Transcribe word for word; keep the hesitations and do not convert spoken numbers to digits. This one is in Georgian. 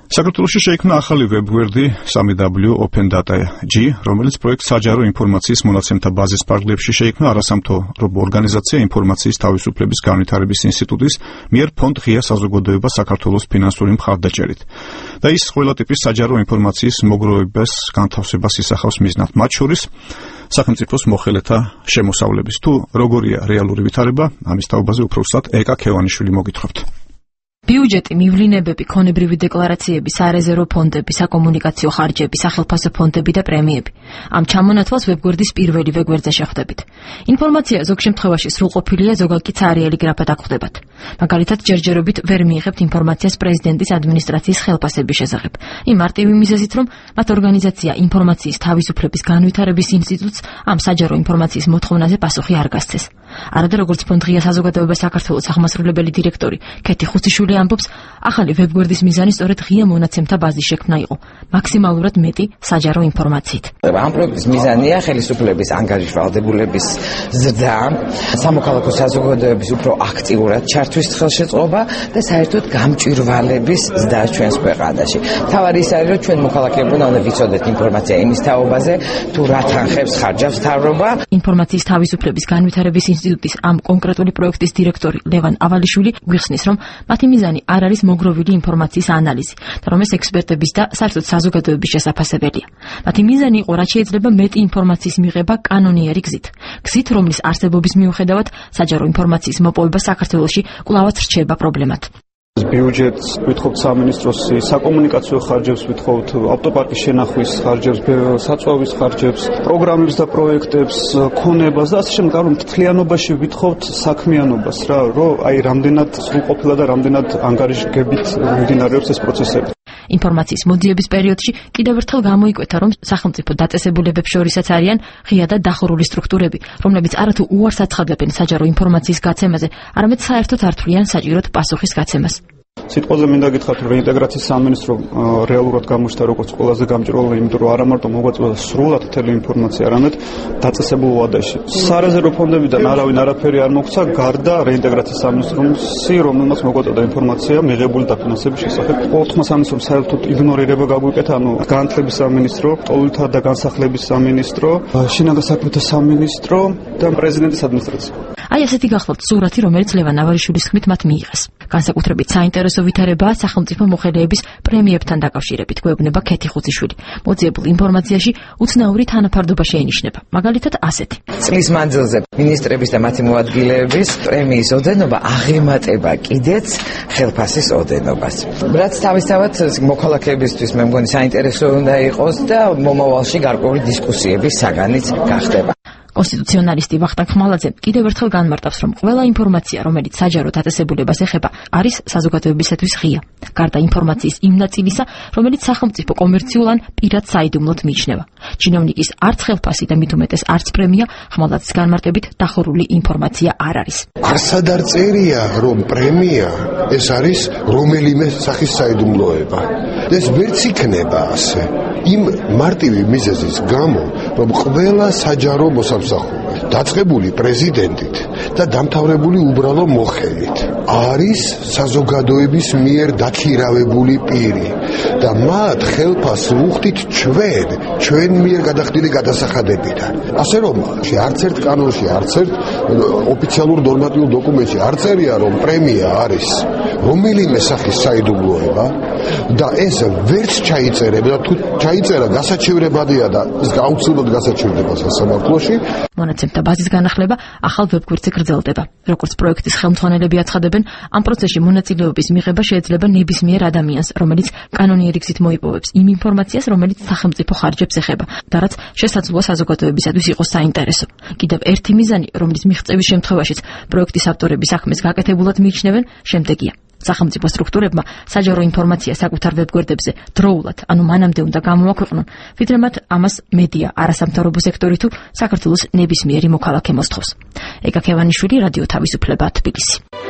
საქართველოში შეიქმნა ახალი ვებგვერდი სამი დაბლიუ Open Data G, რომელიც პროექტ საჯარო ინფორმაციის მონაცემთა ბაზის ფარგლებში შეიქმნა არასამთავრობო ორგანიზაცია ინფორმაციის თავისუფლების განვითარების ინსტიტუტის მიერ ფონდ ღია საზოგადოება საქართველოს ფინანსური მხარდაჭერით. და ის ყველა ტიპის საჯარო ინფორმაციის მოგროვებას განთავსებას ისახავს მიზნად, მათ შორის სახელმწიფოს მოხელეთა შემოსავლების. თუ როგორია რეალური ვითარება, ამის თაობაზე უფრო ვსად ეკა ქევანიშვილი მოგითხრობთ. ბიუჯეტი, მივლინებები, ქონებრივი დეკლარაციები, სარეზერვო ფონდები, საკომუნიკაციო ხარჯები, სახელმწიფო ფონდები და პრემიები. ამ ჩამონათვალს ვებგვერდის პირველი ვებგვერდზე შეხვდებით. ინფორმაცია ზოგ შემთხვევაში სრულყოფილია, ზოგად კი ცარიელი გრაფად აგვხდებათ. მაგალითად, ჯერჯერობით ვერ მიიღებთ ინფორმაციას პრეზიდენტის ადმინისტრაციის ხელფასების შესახებ. იმ მარტივი მიზეზით, რომ მათ ორგანიზაცია ინფორმაციის თავისუფლების განვითარების ინსტიტუტს ამ საჯარო ინფორმაციის მოთხოვნაზე პასუხი არ გასცეს. არადა როგორც ფონდ ღია საზოგადოება საქართველოს აღმასრულებელი დირექტორი ქეთი ხუციშვილი ამბობს, ახალი ვებგვერდის მიზანი სწორედ ღია მონაცემთა ბაზის შექმნა იყო, მაქსიმალურად მეტი საჯარო ინფორმაციით. ამ პროექტის მიზანია ხელისუფლების ანგარიშვალდებულების ზრდა, სამოქალაქო საზოგადოების უფრო აქტიურად ჩართვის ხელშეწყობა და საერთოდ გამჭვირვალების ზრდა ჩვენს ქვეყანაში. თავარი ის არის, რომ ჩვენ მოქალაქეებმა უნდა ვიცოდეთ ინფორმაცია იმის თაობაზე, თუ რა თანხებს ხარჯავს მთავრობა. ინფორმაციის თავისუფლების განვითარების ინსტიტუტის ამ კონკრეტული პროექტის დირექტორი ლევან ავალიშვილი გვიხსნის, რომ მათი მიზანი არ არის მოგროვილი ინფორმაციის ანალიზი და რომ ეს ექსპერტების და საერთოდ საზოგადოების შესაფასებელია. მათი მიზანი იყო, რაც შეიძლება მეტი ინფორმაციის მიღება კანონიერი გზით. გზით, რომლის არსებობის მიუხედავად საჯარო ინფორმაციის მოპოვება საქართველოში კვლავაც რჩება პრობლემად. ბიუჯეტს ვითხოვთ სამინისტროს საკომუნიკაციო ხარჯებს, ვითხოვთ ავტოპარკის შენახვის ხარჯებს, საწვავის ხარჯებს, პროგრამებს და პროექტებს, ქონებას და ასე შემდეგ. რომ მთლიანობაში ვითხოვთ საქმიანობას, რა, რომ აი რამდენად სრულყოფილა და რამდენად ანგარიშგებით მიმდინარეობს ეს პროცესები. ინფორმაციის მოძიების პერიოდში კიდევ ერთხელ გამოიკვეთა, რომ სახელმწიფო დაწესებულებებს შორისაც არიან ღია და დახურული სტრუქტურები, რომლებიც არათუ უარს აცხადებენ საჯარო ინფორმაციის გაცემაზე, არამედ საერთოდ არ თვლიან საჭიროდ პასუხის გაცემას. სიტყვაზე მინდა გითხრათ, რომ რეინტეგრაციის სამინისტრო რეალურად გამოჩნდა როგორც ყველაზე გამჭვირვალე, იმიტომ რომ არა მარტო მოგვაწოდა სრულად მთელი ინფორმაცია, არამედ დაწესებულ ვადაში. სარეზერვო ფონდებიდან არავინ არაფერი არ მოგვცა, გარდა რეინტეგრაციის სამინისტროსი, რომელმაც მოგვაწოდა ინფორმაცია მიღებული დაფინანსების შესახებ. ყოველთქმა სამინისტრომ საერთოდ იგნორირება გაგვიკეთა, ანუ განათლების სამინისტრო, ტოლთა და განსახლების სამინისტრო, შინაგან საქმეთა სამინისტრო და პრეზიდენტის ადმინისტრაცია. აი ასეთი გახლავთ სურათი, რომელიც ლევან ავალიშვილის თქმით მათ მიიღეს. განსაკუთრებით საინტერესო ვითარებაა სახელმწიფო მოხელეების პრემიებთან დაკავშირებით, გვეუბნება ქეთი ხუციშვილი. მოძიებულ ინფორმაციაში უცნაური თანაფარდობა შეინიშნება. მაგალითად ასეთი. წლის მანძილზე მინისტრების და მათი მოადგილეების პრემიის ოდენობა აღემატება კიდეც ხელფასის ოდენობას. რაც თავისთავად მოქალაქეებისთვის მე მგონი საინტერესო უნდა იყოს და მომავალში გარკვეული დისკუსიების საგანიც გახდება. კონსტიტუციონალისტი ვახტანგ ხმალაძე კიდევ ერთხელ განმარტავს, რომ ყველა ინფორმაცია, რომელიც საჯარო დაწესებულებას ეხება, არის საზოგადოებისათვის ღია. გარდა ინფორმაციის იმ ნაწილისა, რომელიც სახელმწიფო კომერციულ ან პირად საიდუმლოდ მიიჩნევა. ჩინოვნიკის არც ხელფასი და მით უმეტეს არც პრემია, ხმალაძის განმარტებით, დახურული ინფორმაცია არ არის. არსად არ წერია, რომ პრემია ეს არის რომელიმე სახის საიდუმლოება. ეს ვერც იქნება ასე. იმ მარტივი მიზეზის გამო, რომ ყველა საჯარო მოსამსახურე დაწყებული პრეზიდენტით და დამთავრებული უბრალო მოხელით არის საზოგადოების მიერ დაქირავებული პირი და მათ ხელფას ვუხდით ჩვენ, ჩვენ მიერ გადახდილი გადასახადებიდან. ასე რომ არც ერთ კანონში, არც ერთ ოფიციალურ ნორმატიულ დოკუმენტში არ წერია, რომ პრემია არის რომელიმე სახის საიდუმლოება და ეს ვერც ჩაიწერება და თუ ჩაიწერა გასაჩივრებადია და ის აუცილებლად გასაჩივრდება სასამართლოში. მონაცემთა ბაზის განახლება ახალ ვებგვერდზე გრძელდება. როგორც პროექტის ხელმძღვანელები აცხადებენ, ამ პროცესში მონაწილეობის მიღება შეიძლება ნებისმიერ ადამიანს, რომელიც კანონიერი გზით მოიპოვებს იმ ინფორმაციას, რომელიც სახელმწიფო ხარჯებს ეხება და რაც შესაძლოა საზოგადოებისათვის იყოს საინტერესო. კიდევ ერთი მიზანი, რომლის მიღწევის შემთხვევაშიც პროექტის ავტორები საქმეს გაკეთებულად მიიჩნევენ, შემდეგია. სახელმწიფო სტრუქტურებმა საჯარო ინფორმაცია საკუთარ ვებგვერდებზე დროულად, ანუ მანამდე უნდა გამოაქვეყნონ, ვიდრე მათ ამას მედია, არასამთავრობო სექტორი თუ საქართველოს ნებისმიერი მოქალაქე მოსთხოვს. ეკა ქევანიშვილი, რადიო თავისუფლება, თბილისი.